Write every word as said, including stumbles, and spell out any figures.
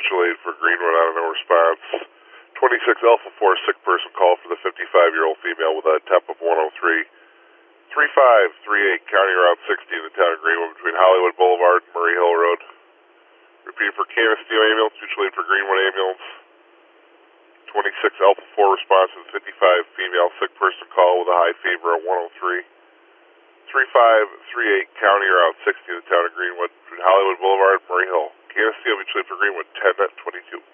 mutual aid for Greenwood on a no response. twenty-six Alpha four, sick person call for the fifty-five-year-old female with a temp of one oh three. three five three eight, County Route sixty in the town of Greenwood between Hollywood Boulevard and Murray Hill Road. Repeat for Canisteo Ambulance, mutual aid for Greenwood Ambulance. twenty-six Alpha four response to the fifty-five female sick person call with a high fever of one oh three. three five three eight, County Route sixty in the town of Greenwood between Hollywood Boulevard and Murray Hill. Canisteo mutual aid for Greenwood, ten twenty-two.